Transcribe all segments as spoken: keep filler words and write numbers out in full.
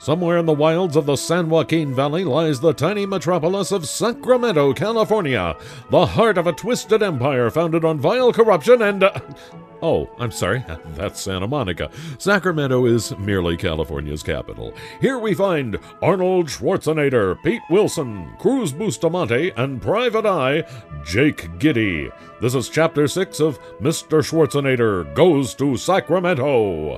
Somewhere in the wilds of the San Joaquin Valley lies the tiny metropolis of Sacramento, California, the heart of a twisted empire founded on vile corruption and... Uh, oh, I'm sorry, that's Santa Monica. Sacramento is merely California's capital. Here we find Arnold Schwarzenegger, Pete Wilson, Cruz Bustamante, and Private Eye, Jake Giddy. This is Chapter six of Mister Schwarzenegger Goes to Sacramento.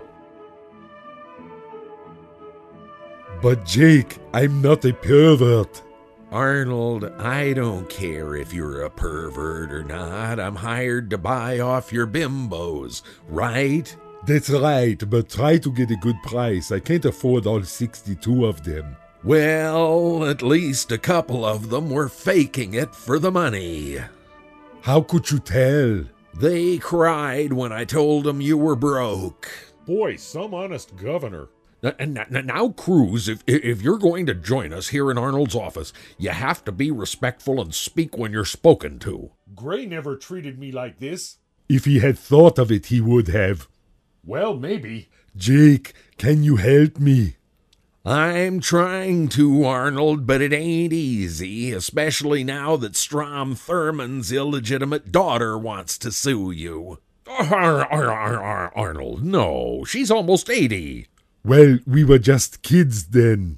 But Jake, I'm not a pervert. Arnold, I don't care if you're a pervert or not. I'm hired to buy off your bimbos, right? That's right, but try to get a good price. I can't afford all sixty-two of them. Well, at least a couple of them were faking it for the money. How could you tell? They cried when I told them you were broke. Boy, some honest governor. And now, Cruz, if, if you're going to join us here in Arnold's office, you have to be respectful and speak when you're spoken to. Gray never treated me like this. If he had thought of it, he would have. Well, maybe. Jake, can you help me? I'm trying to, Arnold, but it ain't easy, especially now that Strom Thurmond's illegitimate daughter wants to sue you. Ar- Ar- Ar- Arnold, no, she's almost eighty. Well, we were just kids then.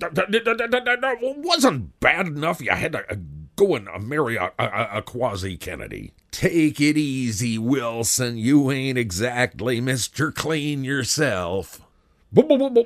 That wasn't bad enough. You had to go and marry a, a, a quasi-Kennedy. Take it easy, Wilson. You ain't exactly Mister Clean yourself. Well,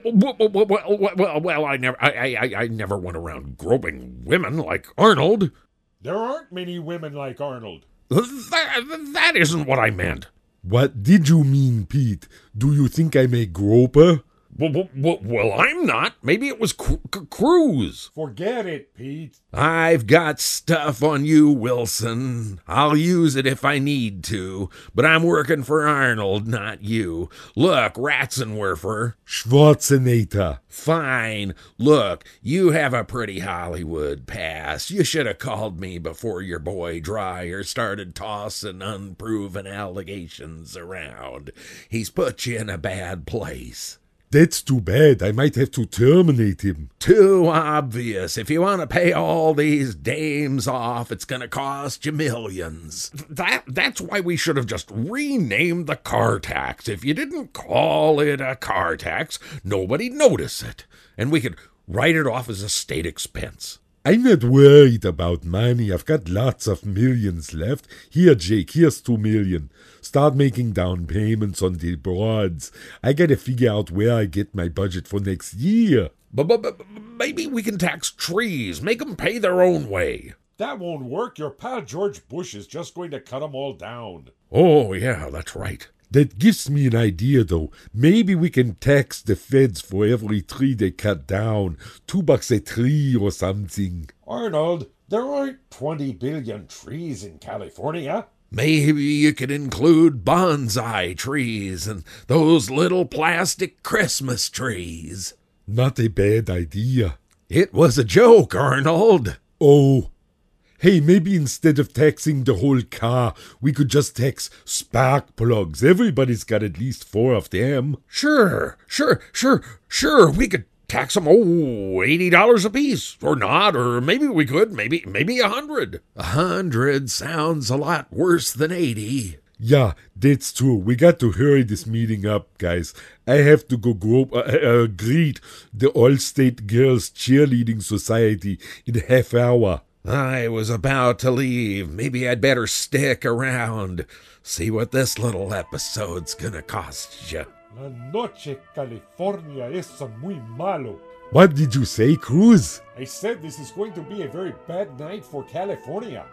well, well, well I never, I, I, I never went around groping women like Arnold. There aren't many women like Arnold. That, that isn't what I meant. What did you mean, Pete? Do you think I'm a groper? Well, well, well, I'm not. Maybe it was Cru- Cruz. Forget it, Pete. I've got stuff on you, Wilson. I'll use it if I need to, but I'm working for Arnold, not you. Look, Ratzenwerfer. Schwarzenegger. Fine. Look, you have a pretty Hollywood past. You should have called me before your boy Dreyer started tossing unproven allegations around. He's put you in a bad place. That's too bad. I might have to terminate him. Too obvious. If you want to pay all these dames off, it's going to cost you millions. That That's why we should have just renamed the car tax. If you didn't call it a car tax, nobody'd notice it. And we could write it off as a state expense. I'm not worried about money. I've got lots of millions left. Here, Jake, here's two million. Start making down payments on the broads. I gotta figure out where I get my budget for next year. But, but, but maybe we can tax trees, make them pay their own way. That won't work. Your pal George Bush is just going to cut them all down. Oh, yeah, that's right. That gives me an idea, though. Maybe we can tax the feds for every tree they cut down. Two bucks a tree or something. Arnold, there aren't twenty billion trees in California. Maybe you could include bonsai trees and those little plastic Christmas trees. Not a bad idea. It was a joke, Arnold. Oh. Hey, maybe instead of taxing the whole car, we could just tax spark plugs. Everybody's got at least four of them. Sure, sure, sure, sure. We could tax them, oh, eighty dollars a piece. Or not, or maybe we could, maybe maybe a hundred. A hundred sounds a lot worse than eighty. Yeah, that's true. We got to hurry this meeting up, guys. I have to go grope, uh, uh, greet the All-State Girls Cheerleading Society in a half hour. I was about to leave. Maybe I'd better stick around. See what this little episode's gonna cost you. La noche California es muy malo. What did you say, Cruz? I said this is going to be a very bad night for California.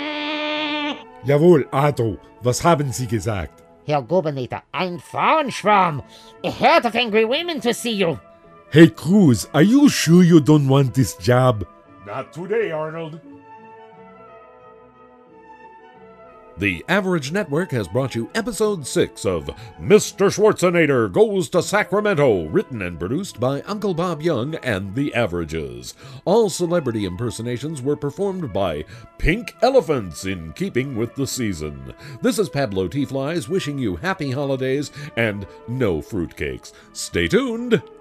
Jawohl, Otto. Was haben Sie gesagt? Herr Gobernator, ein Frauenschwarm. A herd of angry women to see you. Hey, Cruz, are you sure you don't want this job? Not today, Arnold. The Average Network has brought you Episode six of Mister Schwarzenegger Goes to Sacramento, written and produced by Uncle Bob Young and the Averages. All celebrity impersonations were performed by Pink Elephants in keeping with the season. This is Pablo T. Flies wishing you happy holidays and no fruitcakes. Stay tuned!